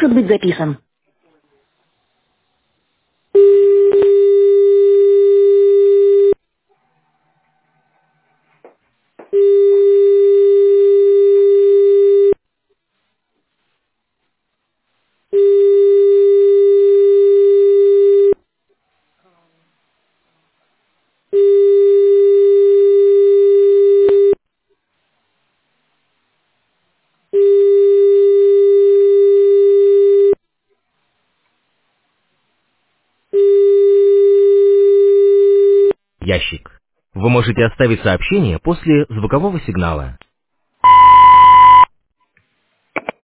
может быть записан. Ящик. Вы можете оставить сообщение после звукового сигнала.